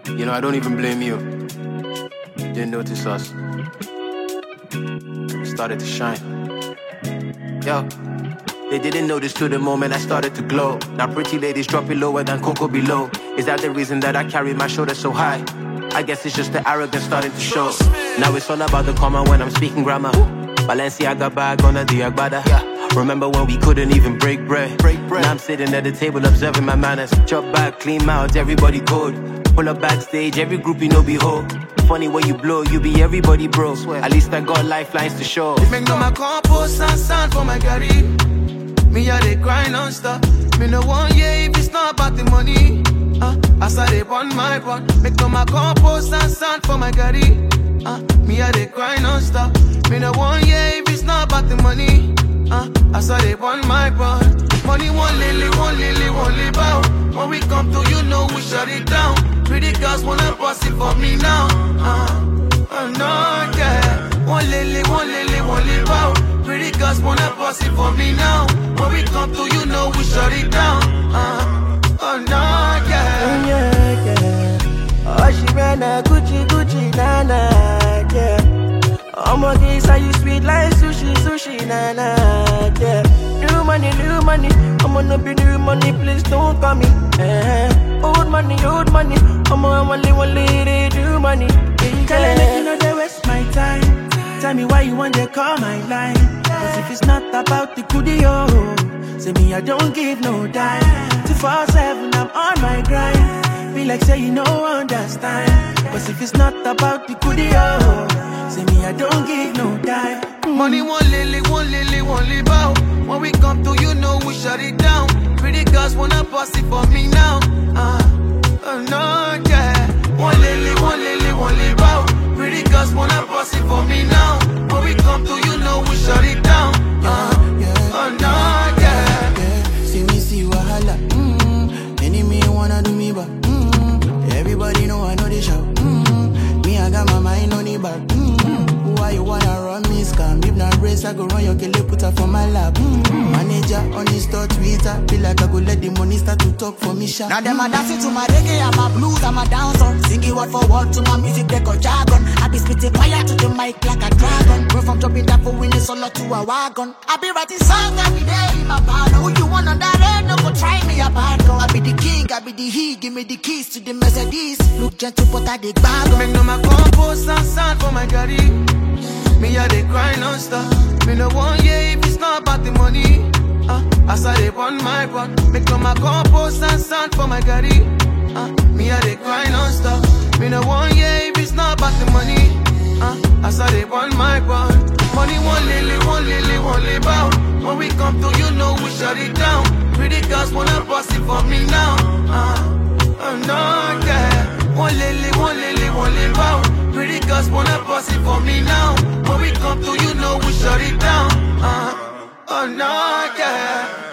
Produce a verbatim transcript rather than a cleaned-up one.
You know, I don't even blame you. Didn't notice us. Started to shine. Yo. They didn't notice till the moment I started to glow. Now pretty ladies drop it lower than Coco below. Is that the reason that I carry my shoulders so high? I guess it's just the arrogance starting to show. Now it's all about the comma when I'm speaking grammar. Balenciaga bag on a Diagbada. Remember when we couldn't even break bread? break bread. Now I'm sitting at the table observing my manners. Chop back, clean mouth, everybody cold. Pull up backstage, every group you know behold. Funny when you blow, you be everybody bro. At least I got lifelines to show. Make no my compost and sand for my Gary. Me a they cry non-stop. Me no one yeah if it's not about the money. Uh, I started on my bond. Make no my compost and sand for my Gary. Uh, me a they cry non-stop. Me no one yeah if it's not about the money. Uh, I started on my bond. Money one lily, one lily, one lily bow. When we come to you know we shut it down. Pretty girls wanna bust it for me now. Uh, uh no yeah. One lily, one lily, one lily bow. Pretty girls wanna bust it for me now. When we come to you know we shut it down. Uh, oh no yeah. Yeah, yeah. Oh she ran a Gucci, Gucci, nana, yeah. Oh my days are you sweet like sushi, sushi, nana, yeah. New money, new money, I'm gonna be new money, please don't call me. Eh. Old money, old money, I'm gonna only one lady, new money. Tell her make you know they waste my time. Tell me why you want to call my line. Cause if it's not about the goodie, oh, say me I don't give no dime. two four seven, I'm on my grind. Feel like say you know understand. Cause if it's not about the goodie, oh, say me I don't give no dime. Mm. Money one lily, one lily, one lily bow. When we come to you know we shut it down. Pretty girls wanna bust it for me now. Uh, uh no yeah. One lily, one lily, one lily bow. Pretty girls wanna bust it for me now. When we come to you know we shut it down. Uh, yeah, oh no yeah. yeah. See me see wahala. Mm-hmm. Enemy wanna do me back. Mm-hmm. Everybody know I know they shout. Mm-hmm. Me I got my mind on it back. Mm-hmm. Why you wanna run me scam? If not race I go run your killer put her for my lap. Mm-hmm. Manager on the store Twitter. Feel like I go let the money start to talk for me sharp. Now them a dancing to my reggae and my blues and my dancer. Singing word for word to my music they go jargon. I be spitting fire to the mic like a dragon. Go from jumping that for winning solo to a wagon. I be writing songs every day in my band. Who you want on that end? No go try me a bad girl. I be the king, I be the he. Give me the keys to the Mercedes. Look gentle but I dig bag. Make no my compost and sand for my Gary. Me a they cry non-stop. Me no one yeah if it's not about the money. Uh, I started on my bond. Make no my compost and sand for my Gary. Uh, me a they cry non-stop. Me no one yeah if it's not about the money. Uh, I started on my bond. Money one lily, one lily, one lily bow. When we come to you know we shut it down. Pretty girls wanna bust it for me now. Uh, oh no yeah. One lily, one lily, one lily bow. Pretty girls wanna bust it for me now. When we come to you know we shut it down. Uh, oh no yeah.